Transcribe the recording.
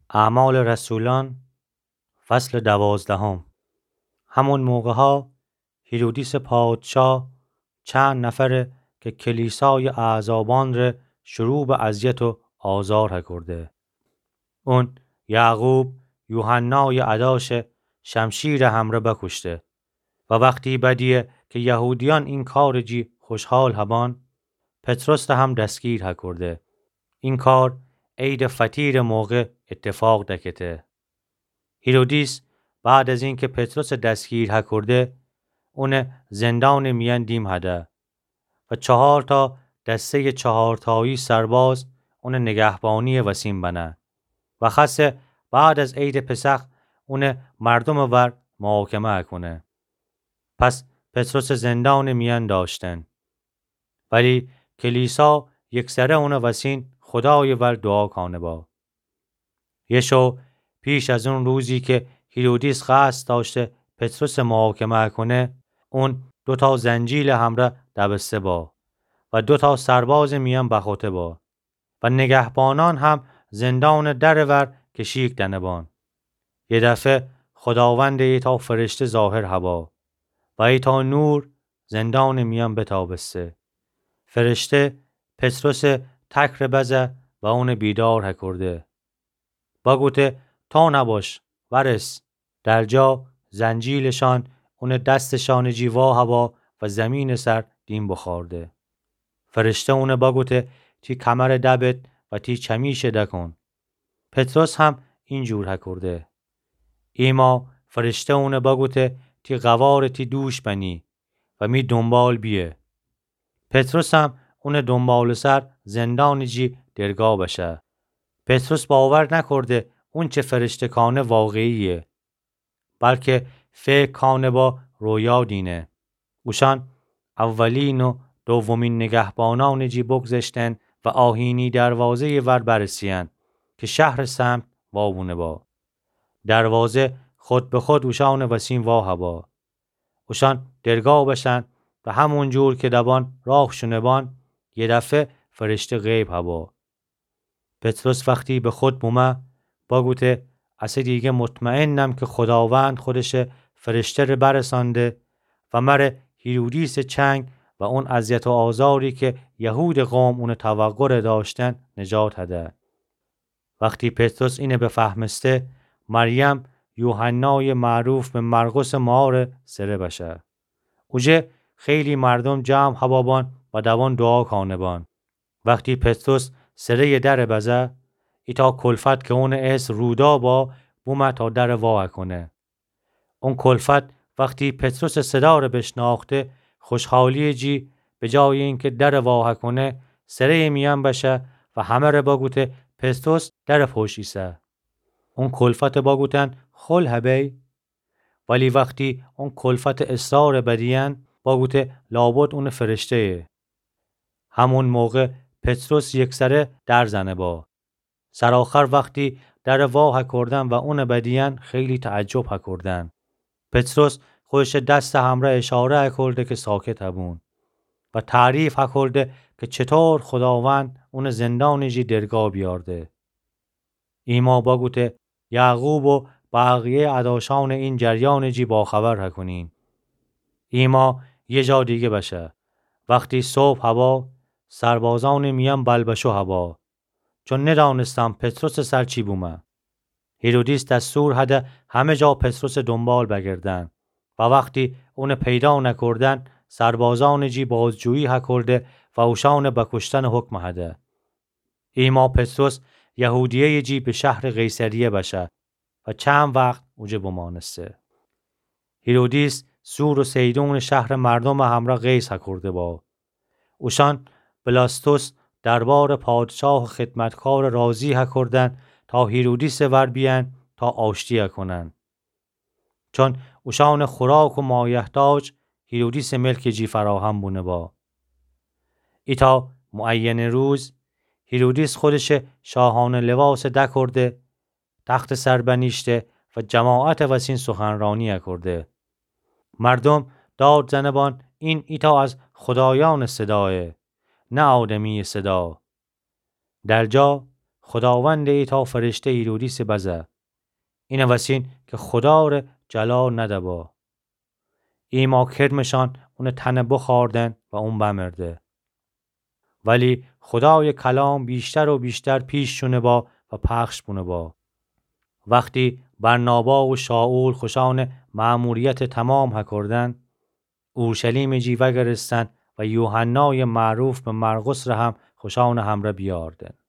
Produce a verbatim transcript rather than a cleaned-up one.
اعمال رسولان فصل دوازدهم. همون موقع ها هیرودیس پادشاه چند نفره که کلیسای اعزابان ره شروع به اذیت و آزار کرده. اون یعقوب یوحنای عداش شمشیر همره بکشته و وقتی بدیه که یهودیان این کار جی خوشحال هبان، پتروس هم دستگیر کرده. این کار عید فطیر موقع اتفاق دکته. هیرودیس بعد از اینکه پتروس دستگیر کرده، اون زندان میان دیم هده و چهار تا دسته چهارتایی سرباز اون نگهبانی وسیم بنه و خاصه بعد از عید پسخ اون مردم ور محاکمه کنه. پس پتروس زندان میان داشتن، ولی کلیسا یک سره اون وسین خدای ور دعا کانه با. یشو پیش از اون روزی که هیرودیس قصد داشته پتروس محاکمه کنه، اون دو تا زنجیل همراه دبسته با و دو تا سرباز میان بخوته با و نگهبانان هم زندان در ور کشیک دنبان. یه دفعه خداوند ایتا فرشته ظاهر هوا و ایتا نور زندان میان بتابسته. فرشته پتروس تکر بزه و اون بیدار کرده. با گوته تا نباش ورس. در جا زنجیلشان اون دستشان جیوا هوا و زمین سر دیم بخورده. فرشته اون با گوته تی کمر دبت و تی چمیش دکن. پتروس هم اینجور کرده. ایما فرشته اون با گوته تی غوار تی دوش بنی و می دنبال بیه. پتروس هم اون دنبال سر زندان جی درگاه بشه. پتروس باور نکرده اون چه فرشته کانه واقعیه، بلکه فکر کانه با رویا دینه. اوشان اولین و دومین نگهبانان جی بگذشتن و آهینی دروازه ور برسیان که شهر سمت وابونه با. دروازه خود به خود اوشان وسیم واه با. اوشان درگاه بشن و همون جور که دبان راه شنبان یه دفعه فرشته غیب هوا. پتروس وقتی به خود بومه با گوته اصلا دیگه مطمئنم که خداوند خودش فرشته رو برسانده و مره هیرودیس چنگ و اون اذیت و آزاری که یهود قوم اون توقع داشتن نجات هده. وقتی پتروس اینه بفهمسته، مریم یوحنای معروف به مرقس مار سره بشه. اوجه خیلی مردم جمع حبابان و دوان دعا کانبان. وقتی پتروس سره در بزه، ایتا کلفت که اون اس رودا با بومه تا در واه کنه. اون کلفت وقتی پتروس صدا رو بشناخته، خوشحالی جی به جای اینکه در واه کنه سره میان بشه و همه رو باگوته پتروس در پوشیسه. اون کلفت باگوتن خل هبی، ولی وقتی اون کلفت اصرار بدیان باگوته لابد اون فرشته. همون موقع پتروس یک سره در زنه با. سرآخر وقتی در واه کردن و اون بدیان خیلی تعجب کردن. پتروس خودش دست همراه اشاره کرده که ساکت هبون و تعریف کرده که چطور خداوند اون زندانی جی درگاه بیارده. ایما باگوته یعقوب و بقیه عداشان این جریان جی باخبر کنین. ایما یه جا دیگه بشه. وقتی صبح هوا سربازان میان بلبشو هوا، چون ندانستم پتروس سر چی بومه. هیرودیس دستور هده همه جا پتروس دنبال بگردن و وقتی اون پیدا نکردن سربازان جی بازجویی ها کرده و اوشان بکشتن حکم هده. ایما پتروس یهودیه جی به شهر قیصریه بشه و چند وقت اوجه بمانسته. هیرودیس سور و سیدون شهر مردم همراه قیس ها کرده با. اوشان بلاستوس دربار پادشاه خدمتکار راضی ها کردن تا هیرودیس ور بیان تا آشتی کنن. چون اوشان خوراک و مایحتاج هیرودیس ملک جی فراهم بونه با. ایتا معین روز هیرودیس خودش شاهانه لباس ده کرده، تخت سر بنیشته و جماعت وسین سخنرانی کرده. مردم داد زنبان این ایتا از خدایان صداه، نه آدمی صدا. در جا خداوند ای تا فرشته هیرودیس بزه. اینه وسین که خدا را جلال نده با. ایما کرمشان اون تنه بخاردن و اون بمرده. ولی خدای کلام بیشتر و بیشتر پیش شونه با و پخش بونه با. وقتی برنابا و شاول خوشان مأموریت تمام هکردن، اورشلیم جیوه گرستن و یوحنای معروف به مرقس را هم خوشان همره بیاردن.